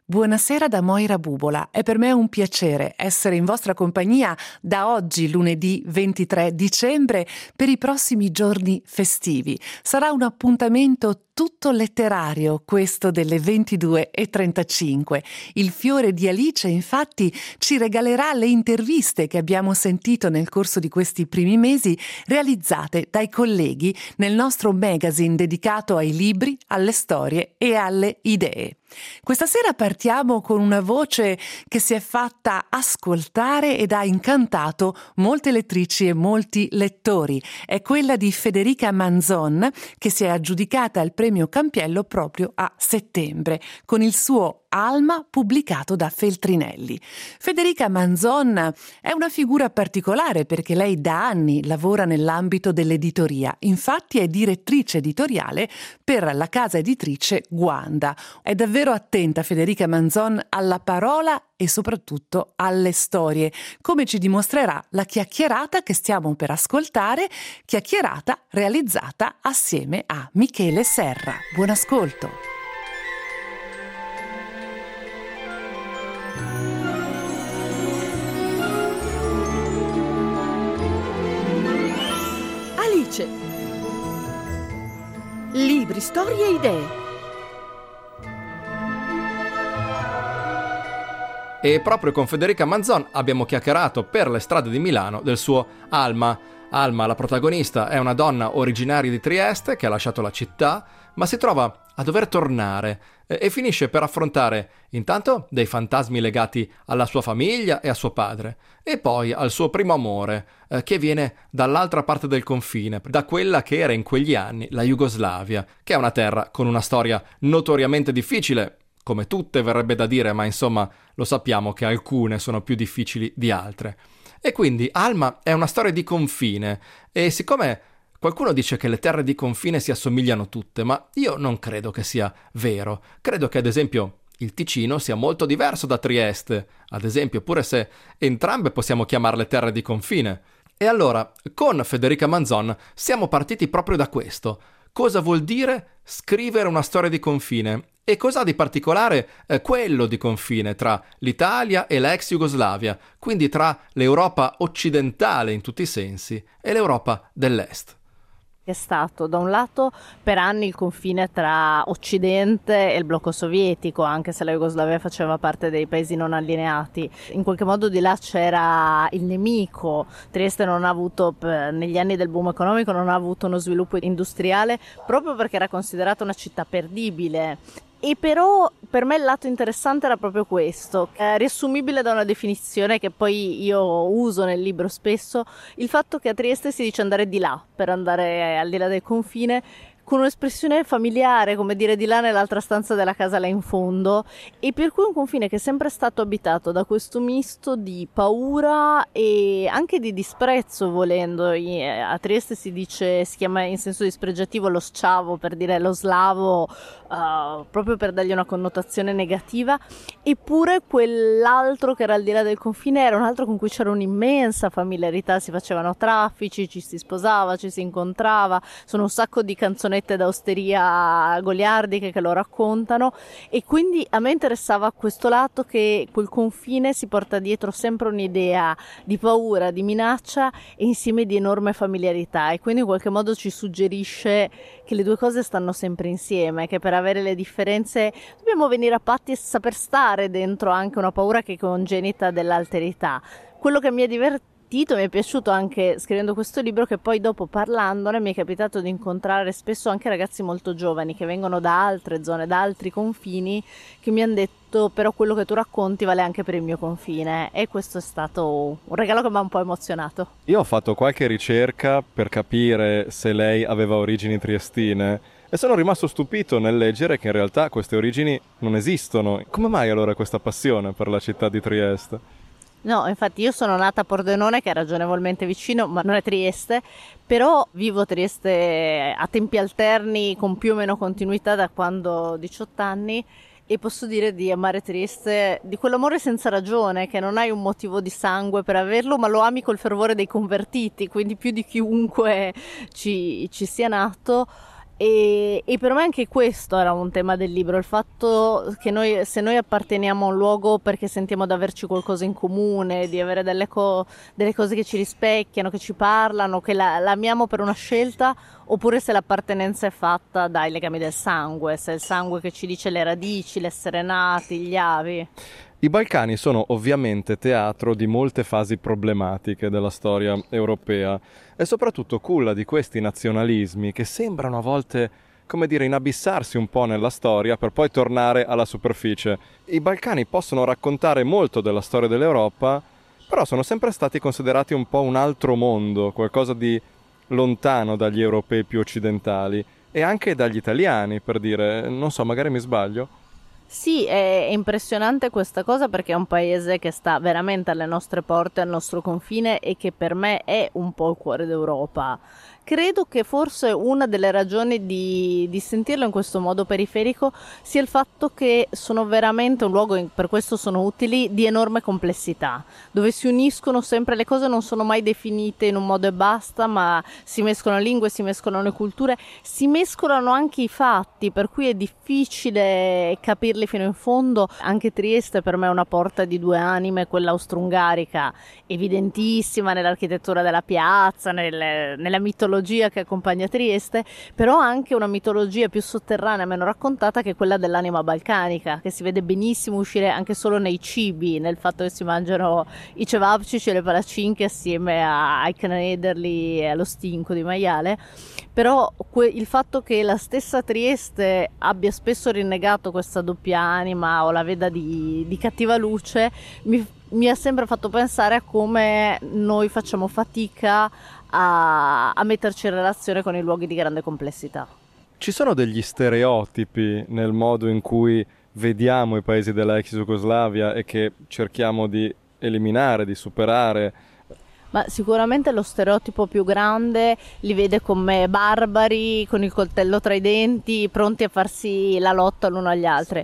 Buonasera da Moira Bubola. È per me un piacere essere in vostra compagnia da oggi, lunedì 23 dicembre, per i prossimi giorni festivi. Sarà un appuntamento tutto letterario, questo delle 22:35. Il Fiore di Alice, infatti, ci regalerà le interviste che abbiamo sentito nel corso di questi primi mesi, realizzate dai colleghi nel nostro magazine dedicato ai libri, alle storie e alle idee. Questa sera partiamo con una voce che si è fatta ascoltare ed ha incantato molte lettrici e molti lettori. È quella di Federica Manzon, che si è aggiudicata il premio Campiello proprio a settembre, con il suo Alma, pubblicato da Feltrinelli. Federica Manzon è una figura particolare perché lei da anni lavora nell'ambito dell'editoria. Infatti è direttrice editoriale per la casa editrice Guanda. È davvero attenta Federica Manzon alla parola e soprattutto alle storie, come ci dimostrerà la chiacchierata che stiamo per ascoltare, chiacchierata realizzata assieme a Michele Serra. Buon ascolto! Alice. Libri, storie e idee. E proprio con Federica Manzon abbiamo chiacchierato per le strade di Milano del suo Alma. Alma, la protagonista, è una donna originaria di Trieste che ha lasciato la città, ma si trova a dover tornare e finisce per affrontare intanto dei fantasmi legati alla sua famiglia e a suo padre, e poi al suo primo amore, che viene dall'altra parte del confine, da quella che era in quegli anni la Jugoslavia, che è una terra con una storia notoriamente difficile, come tutte verrebbe da dire, ma insomma lo sappiamo che alcune sono più difficili di altre. E quindi Alma è una storia di confine, e siccome qualcuno dice che le terre di confine si assomigliano tutte, ma io non credo che sia vero. Credo che ad esempio il Ticino sia molto diverso da Trieste, ad esempio, pure se entrambe possiamo chiamarle terre di confine. E allora, con Federica Manzon siamo partiti proprio da questo. Cosa vuol dire scrivere una storia di confine? E cosa ha di particolare quello di confine tra l'Italia e l'ex Jugoslavia, quindi tra l'Europa occidentale in tutti i sensi e l'Europa dell'Est? È stato da un lato per anni il confine tra Occidente e il blocco sovietico, anche se la Jugoslavia faceva parte dei paesi non allineati. In qualche modo di là c'era il nemico. Trieste non ha avuto, negli anni del boom economico, non ha avuto uno sviluppo industriale proprio perché era considerata una città perdibile. E però per me il lato interessante era proprio questo, riassumibile da una definizione che poi io uso nel libro spesso, il fatto che a Trieste si dice andare di là, per andare al di là del confine, con un'espressione familiare, come dire di là nell'altra stanza della casa là in fondo, e per cui un confine che è sempre stato abitato da questo misto di paura e anche di disprezzo, volendo. A Trieste si dice, si chiama in senso dispregiativo lo sciavo, per dire lo slavo, proprio per dargli una connotazione negativa, eppure quell'altro che era al di là del confine era un altro con cui c'era un'immensa familiarità, si facevano traffici, ci si sposava, ci si incontrava, sono un sacco di canzonette d'osteria goliardiche che lo raccontano, e quindi a me interessava questo lato, che quel confine si porta dietro sempre un'idea di paura, di minaccia e insieme di enorme familiarità, e quindi in qualche modo ci suggerisce che le due cose stanno sempre insieme, che per avere le differenze dobbiamo venire a patti e saper stare dentro anche una paura che è congenita dell'alterità. Quello che mi è divertito, mi è piaciuto anche scrivendo questo libro, che poi dopo parlandone mi è capitato di incontrare spesso anche ragazzi molto giovani che vengono da altre zone, da altri confini, che mi hanno detto però quello che tu racconti vale anche per il mio confine, e questo è stato un regalo che mi ha un po' emozionato. Io ho fatto qualche ricerca per capire se lei aveva origini triestine e sono rimasto stupito nel leggere che in realtà queste origini non esistono. Come mai allora questa passione per la città di Trieste? No, infatti io sono nata a Pordenone, che è ragionevolmente vicino, ma non è Trieste, però vivo a Trieste a tempi alterni con più o meno continuità da quando ho 18 anni, e posso dire di amare Trieste, di quell'amore senza ragione, che non hai un motivo di sangue per averlo, ma lo ami col fervore dei convertiti, quindi più di chiunque ci sia nato. E per me anche questo era un tema del libro, il fatto che se noi apparteniamo a un luogo perché sentiamo di averci qualcosa in comune, di avere delle cose che ci rispecchiano, che ci parlano, che la amiamo per una scelta, oppure se l'appartenenza è fatta dai legami del sangue, se è il sangue che ci dice le radici, l'essere nati, gli avi. I Balcani sono ovviamente teatro di molte fasi problematiche della storia europea e soprattutto culla di questi nazionalismi che sembrano a volte, come dire, inabissarsi un po' nella storia per poi tornare alla superficie. I Balcani possono raccontare molto della storia dell'Europa, però sono sempre stati considerati un po' un altro mondo, qualcosa di lontano dagli europei più occidentali e anche dagli italiani, per dire, non so, magari mi sbaglio. Sì, è impressionante questa cosa perché è un paese che sta veramente alle nostre porte, al nostro confine e che per me è un po' il cuore d'Europa. Credo che forse una delle ragioni di sentirlo in questo modo periferico sia il fatto che sono veramente un luogo, per questo sono utili, di enorme complessità, dove si uniscono sempre le cose, non sono mai definite in un modo e basta, ma si mescolano lingue, si mescolano le culture, si mescolano anche i fatti, per cui è difficile capirli fino in fondo. Anche Trieste per me è una porta di due anime, quella austro-ungarica, evidentissima nell'architettura della piazza, nella mitologia che accompagna Trieste, però anche una mitologia più sotterranea, meno raccontata, che è quella dell'anima balcanica, che si vede benissimo uscire anche solo nei cibi, nel fatto che si mangiano i cevapcici e le palacinche assieme ai canederli e allo stinco di maiale. Però il fatto che la stessa Trieste abbia spesso rinnegato questa doppia anima o la veda di cattiva luce mi ha sempre fatto pensare a come noi facciamo fatica a metterci in relazione con i luoghi di grande complessità. Ci sono degli stereotipi nel modo in cui vediamo i paesi della ex Jugoslavia e che cerchiamo di eliminare, di superare? Ma sicuramente lo stereotipo più grande li vede come barbari, con il coltello tra i denti, pronti a farsi la lotta l'uno agli altri.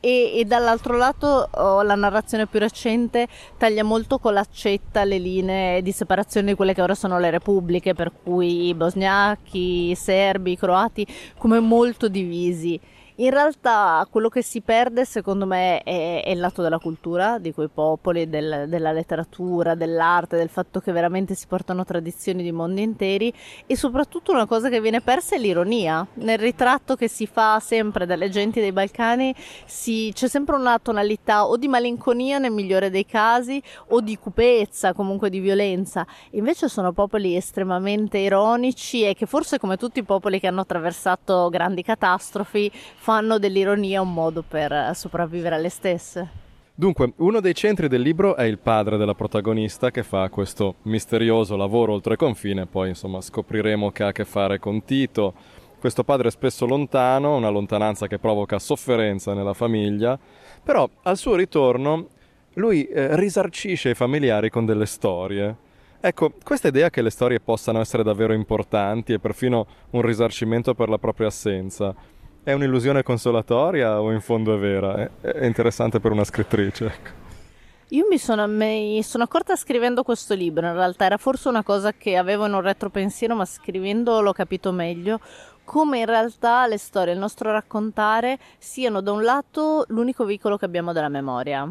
E dall'altro lato la narrazione più recente taglia molto con l'accetta le linee di separazione di quelle che ora sono le repubbliche, per cui i bosniachi, i serbi, i croati come molto divisi. In realtà quello che si perde secondo me è il lato della cultura di quei popoli, della letteratura, dell'arte, del fatto che veramente si portano tradizioni di mondi interi, e soprattutto una cosa che viene persa è l'ironia. Nel ritratto che si fa sempre dalle genti dei Balcani c'è sempre una tonalità o di malinconia nel migliore dei casi o di cupezza, comunque di violenza. Invece sono popoli estremamente ironici e che forse, come tutti i popoli che hanno attraversato grandi catastrofi, fanno dell'ironia un modo per sopravvivere alle stesse. Dunque, uno dei centri del libro è il padre della protagonista che fa questo misterioso lavoro oltre confine, poi insomma scopriremo che ha a che fare con Tito. Questo padre è spesso lontano, una lontananza che provoca sofferenza nella famiglia, però al suo ritorno lui risarcisce i familiari con delle storie. Ecco, questa idea che le storie possano essere davvero importanti e perfino un risarcimento per la propria assenza, è un'illusione consolatoria o in fondo è vera? È interessante per una scrittrice, ecco. Io mi sono accorta scrivendo questo libro, in realtà era forse una cosa che avevo in un retropensiero, ma scrivendo l'ho capito meglio, come in realtà le storie, il nostro raccontare siano da un lato l'unico veicolo che abbiamo della memoria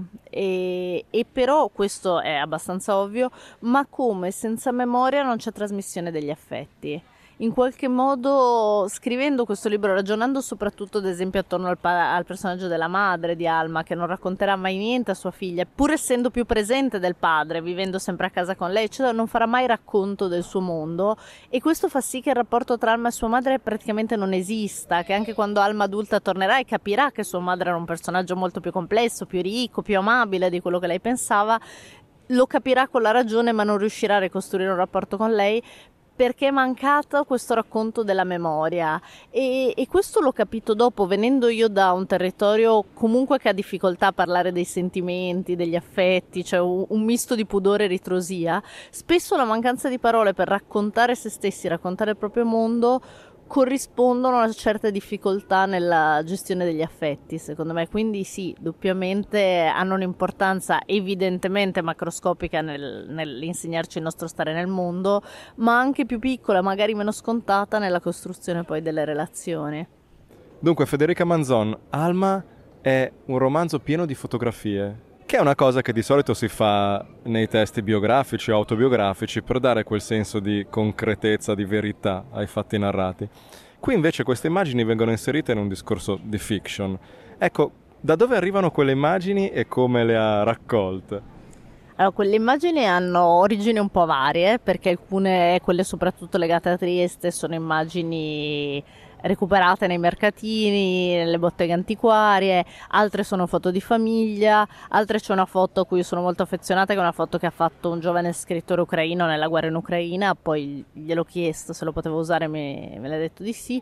e però questo è abbastanza ovvio, ma come senza memoria non c'è trasmissione degli affetti. In qualche modo, scrivendo questo libro, ragionando soprattutto ad esempio attorno al personaggio della madre di Alma, che non racconterà mai niente a sua figlia, pur essendo più presente del padre, vivendo sempre a casa con lei, cioè non farà mai racconto del suo mondo, e questo fa sì che il rapporto tra Alma e sua madre praticamente non esista, che anche quando Alma adulta tornerà e capirà che sua madre era un personaggio molto più complesso, più ricco, più amabile di quello che lei pensava, lo capirà con la ragione ma non riuscirà a ricostruire un rapporto con lei, perché è mancato questo racconto della memoria e questo l'ho capito dopo, venendo io da un territorio comunque che ha difficoltà a parlare dei sentimenti, degli affetti, cioè un misto di pudore e ritrosia. Spesso la mancanza di parole per raccontare se stessi, raccontare il proprio mondo, corrispondono a una certa difficoltà nella gestione degli affetti, secondo me. Quindi sì, doppiamente hanno un'importanza evidentemente macroscopica nell'insegnarci il nostro stare nel mondo, ma anche più piccola, magari meno scontata nella costruzione poi delle relazioni. Dunque, Federica Manzon, Alma è un romanzo pieno di fotografie, che è una cosa che di solito si fa nei testi biografici o autobiografici per dare quel senso di concretezza, di verità ai fatti narrati. Qui invece queste immagini vengono inserite in un discorso di fiction. Ecco, da dove arrivano quelle immagini e come le ha raccolte? Allora, quelle immagini hanno origini un po' varie, perché alcune, quelle soprattutto legate a Trieste, sono immagini recuperate nei mercatini, nelle botteghe antiquarie, altre sono foto di famiglia, altre c'è una foto a cui sono molto affezionata, che è una foto che ha fatto un giovane scrittore ucraino nella guerra in Ucraina, poi gliel'ho chiesto se lo potevo usare, me l'ha detto di sì.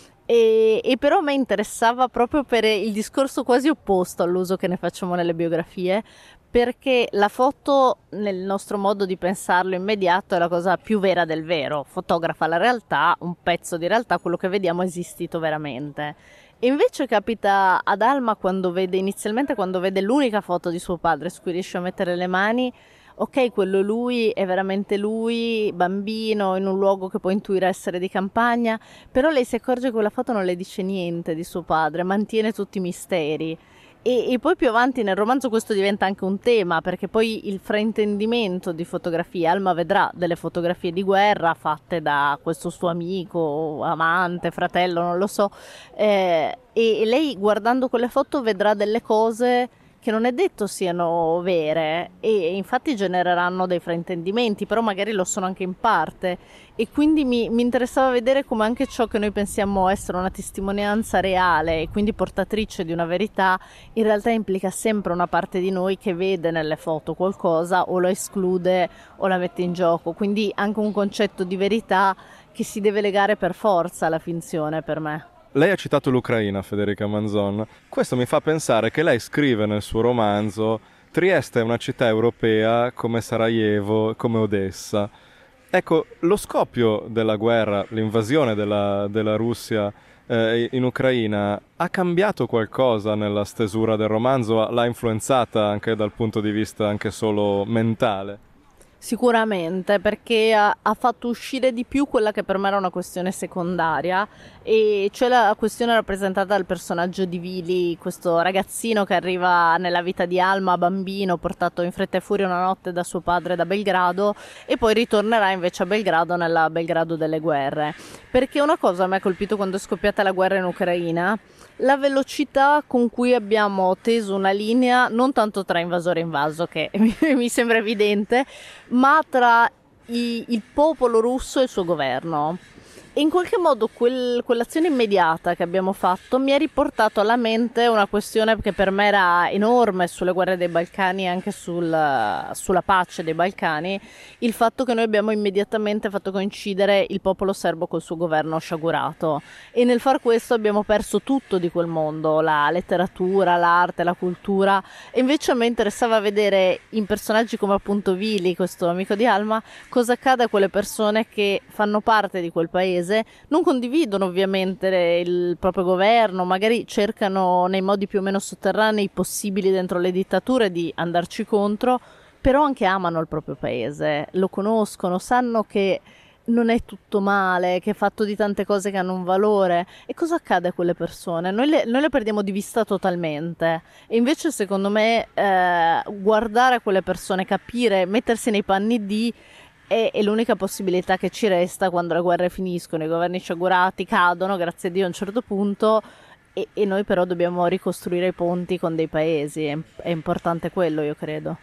E però a me interessava proprio per il discorso quasi opposto all'uso che ne facciamo nelle biografie, perché la foto, nel nostro modo di pensarlo immediato, è la cosa più vera del vero, fotografa la realtà, un pezzo di realtà, quello che vediamo è esistito veramente. E invece capita ad Alma inizialmente quando vede l'unica foto di suo padre su cui riesce a mettere le mani, ok, quello lui è veramente lui, bambino, in un luogo che può intuire essere di campagna, però lei si accorge che quella foto non le dice niente di suo padre, mantiene tutti i misteri. E poi più avanti nel romanzo questo diventa anche un tema, perché poi il fraintendimento di fotografie, Alma vedrà delle fotografie di guerra fatte da questo suo amico, amante, fratello, non lo so, e lei guardando quelle foto vedrà delle cose che non è detto siano vere e infatti genereranno dei fraintendimenti, però magari lo sono anche in parte, e quindi mi interessava vedere come anche ciò che noi pensiamo essere una testimonianza reale e quindi portatrice di una verità in realtà implica sempre una parte di noi che vede nelle foto qualcosa o lo esclude o la mette in gioco, quindi anche un concetto di verità che si deve legare per forza alla finzione per me. Lei ha citato l'Ucraina, Federica Manzon. Questo mi fa pensare che lei scrive nel suo romanzo Trieste è una città europea come Sarajevo, come Odessa. Ecco, lo scoppio della guerra, l'invasione della Russia in Ucraina ha cambiato qualcosa nella stesura del romanzo? L'ha influenzata anche dal punto di vista anche solo mentale? Sicuramente, perché ha fatto uscire di più quella che per me era una questione secondaria, e cioè la questione rappresentata dal personaggio di Vili, questo ragazzino che arriva nella vita di Alma bambino, portato in fretta e furia una notte da suo padre da Belgrado, e poi ritornerà invece a Belgrado nella Belgrado delle guerre. Perché una cosa mi ha colpito quando è scoppiata la guerra in Ucraina: la velocità con cui abbiamo teso una linea, non tanto tra invasore e invaso, che mi sembra evidente, ma tra il popolo russo e il suo governo. E in qualche modo quell'azione immediata che abbiamo fatto mi ha riportato alla mente una questione che per me era enorme sulle guerre dei Balcani e anche sulla pace dei Balcani, il fatto che noi abbiamo immediatamente fatto coincidere il popolo serbo col suo governo sciagurato, e nel far questo abbiamo perso tutto di quel mondo, la letteratura, l'arte, la cultura, e invece a me interessava vedere in personaggi come appunto Vili, questo amico di Alma, cosa accade a quelle persone che fanno parte di quel paese, non condividono ovviamente il proprio governo, magari cercano nei modi più o meno sotterranei possibili dentro le dittature di andarci contro, però anche amano il proprio paese, lo conoscono, sanno che non è tutto male, che è fatto di tante cose che hanno un valore. E cosa accade a quelle persone? Noi le perdiamo di vista totalmente, e invece secondo me guardare a quelle persone, capire, mettersi nei panni di è l'unica possibilità che ci resta quando le guerre finiscono, i governi sciagurati cadono, grazie a Dio, a un certo punto, e noi però dobbiamo ricostruire i ponti con dei paesi. È importante quello, io credo.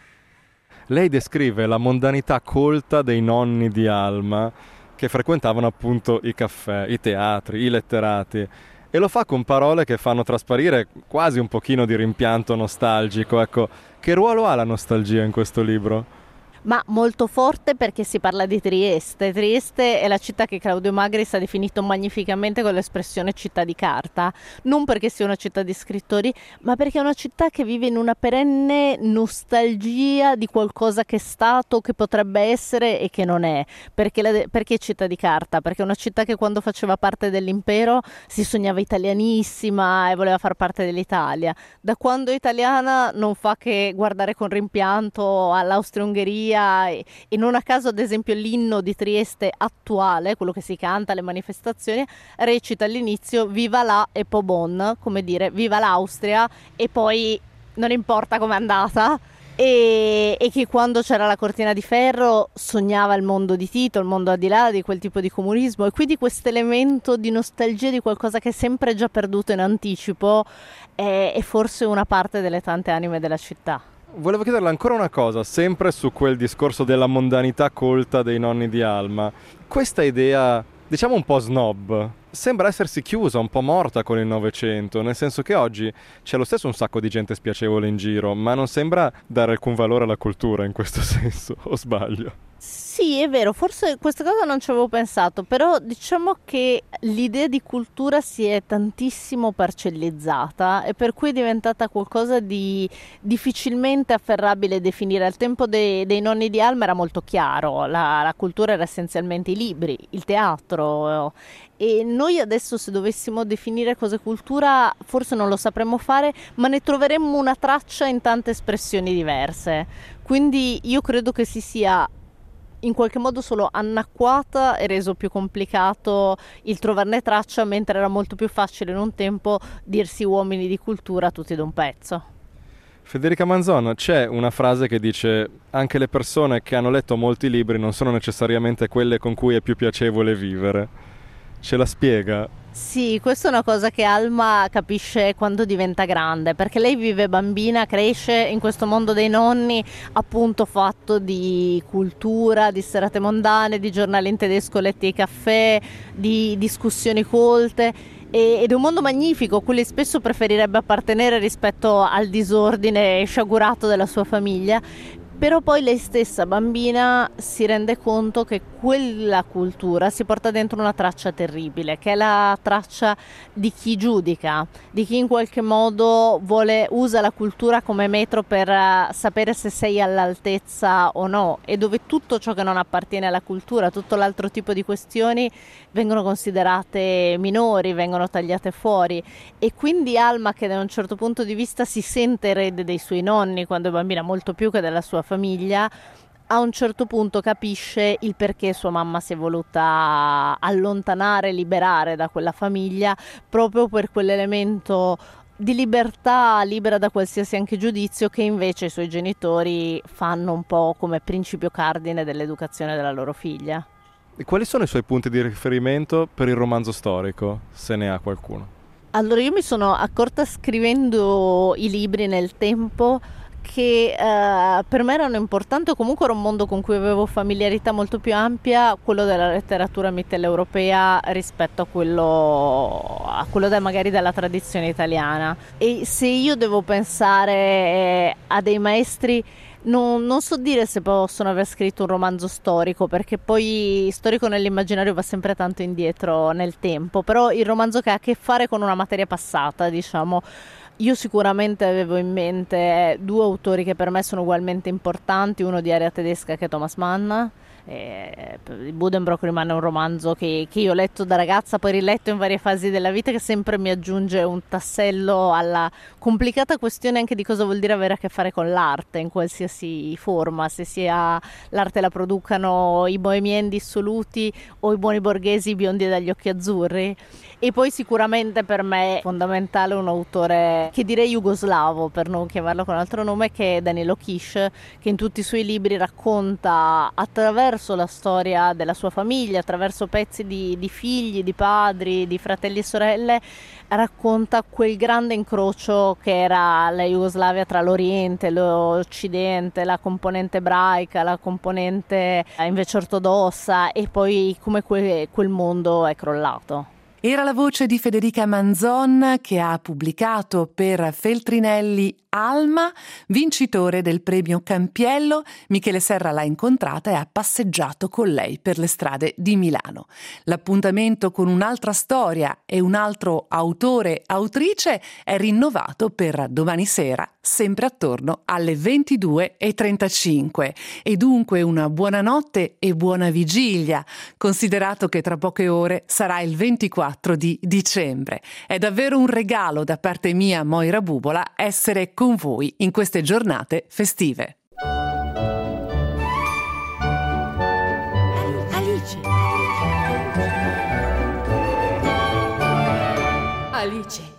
Lei descrive la mondanità colta dei nonni di Alma, che frequentavano appunto i caffè, i teatri, i letterati, e lo fa con parole che fanno trasparire quasi un pochino di rimpianto nostalgico. Ecco, che ruolo ha la nostalgia in questo libro? Ma molto forte perché si parla di Trieste. Trieste è la città che Claudio Magris ha definito magnificamente con l'espressione città di carta, non perché sia una città di scrittori, ma perché è una città che vive in una perenne nostalgia di qualcosa che è stato, che potrebbe essere e che non è. Perché è città di carta? Perché è una città che quando faceva parte dell'impero si sognava italianissima e voleva far parte dell'Italia. Da quando è italiana non fa che guardare con rimpianto all'Austria-Ungheria e non a caso ad esempio l'inno di Trieste attuale, quello che si canta alle manifestazioni, recita all'inizio Viva la e po' bon, come dire viva l'Austria e poi non importa com'è andata. E che quando c'era la cortina di ferro sognava il mondo di Tito, il mondo al di là di quel tipo di comunismo, e quindi questo elemento di nostalgia di qualcosa che è sempre già perduto in anticipo è forse una parte delle tante anime della città. Volevo chiederle ancora una cosa, sempre su quel discorso della mondanità colta dei nonni di Alma. Questa idea, diciamo un po' snob, sembra essersi chiusa, un po' morta con il Novecento, nel senso che oggi c'è lo stesso un sacco di gente spiacevole in giro, ma non sembra dare alcun valore alla cultura in questo senso, o sbaglio? Sì, è vero, forse questa cosa non ci avevo pensato, però diciamo che l'idea di cultura si è tantissimo parcellizzata e per cui è diventata qualcosa di difficilmente afferrabile e definire. Al tempo dei nonni di Alma era molto chiaro, la cultura era essenzialmente i libri, il teatro, e noi adesso se dovessimo definire cos'è cultura forse non lo sapremmo fare, ma ne troveremmo una traccia in tante espressioni diverse. Quindi io credo che si sia in qualche modo solo annacquata e reso più complicato il trovarne traccia, mentre era molto più facile in un tempo dirsi uomini di cultura tutti da un pezzo. Federica Manzon, c'è una frase che dice: anche le persone che hanno letto molti libri non sono necessariamente quelle con cui è più piacevole vivere. Ce la spiega? Sì, questa è una cosa che Alma capisce quando diventa grande, perché lei vive bambina, cresce in questo mondo dei nonni, appunto fatto di cultura, di serate mondane, di giornali in tedesco letti ai caffè, di discussioni colte. Ed è un mondo magnifico, a cui lei spesso preferirebbe appartenere rispetto al disordine sciagurato della sua famiglia. Però poi lei stessa, bambina, si rende conto che quella cultura si porta dentro una traccia terribile, che è la traccia di chi giudica, di chi in qualche modo usa la cultura come metro per sapere se sei all'altezza o no, e dove tutto ciò che non appartiene alla cultura, tutto l'altro tipo di questioni vengono considerate minori, vengono tagliate fuori. E quindi Alma, che da un certo punto di vista si sente erede dei suoi nonni quando è bambina, molto più che della sua famiglia, a un certo punto capisce il perché sua mamma si è voluta allontanare, liberare da quella famiglia, proprio per quell'elemento di libertà, libera da qualsiasi anche giudizio, che invece i suoi genitori fanno un po' come principio cardine dell'educazione della loro figlia. E quali sono i suoi punti di riferimento per il romanzo storico, se ne ha qualcuno? Allora, io mi sono accorta scrivendo i libri nel tempo che per me erano importanti, o comunque era un mondo con cui avevo familiarità molto più ampia, quello della letteratura mitteleuropea rispetto a quello magari della tradizione italiana. E se io devo pensare a dei maestri, non so dire se possono aver scritto un romanzo storico, perché poi storico nell'immaginario va sempre tanto indietro nel tempo, però il romanzo che ha a che fare con una materia passata, diciamo. Io sicuramente avevo in mente due autori che per me sono ugualmente importanti, uno di area tedesca che è Thomas Mann. Buddenbrook rimane un romanzo che io ho letto da ragazza, poi riletto in varie fasi della vita, che sempre mi aggiunge un tassello alla complicata questione anche di cosa vuol dire avere a che fare con l'arte in qualsiasi forma, se sia l'arte la producano i bohemien dissoluti o i buoni borghesi biondi dagli occhi azzurri. E poi sicuramente per me è fondamentale un autore che direi jugoslavo, per non chiamarlo con altro nome, che è Danilo Kish, che in tutti i suoi libri racconta attraverso la storia della sua famiglia, attraverso pezzi di figli, di padri, di fratelli e sorelle, racconta quel grande incrocio che era la Jugoslavia tra l'Oriente e l'Occidente, la componente ebraica, la componente invece ortodossa, e poi come quel mondo è crollato. Era la voce di Federica Manzon, che ha pubblicato per Feltrinelli Alma, vincitore del premio Campiello. Michele Serra l'ha incontrata e ha passeggiato con lei per le strade di Milano. L'appuntamento con un'altra storia e un altro autore-autrice è rinnovato per domani sera, sempre attorno alle 22:35. E dunque una buonanotte e buona vigilia, considerato che tra poche ore sarà il 24 di dicembre. È davvero un regalo da parte mia, Moira Bubola, essere con voi in queste giornate festive. Alice.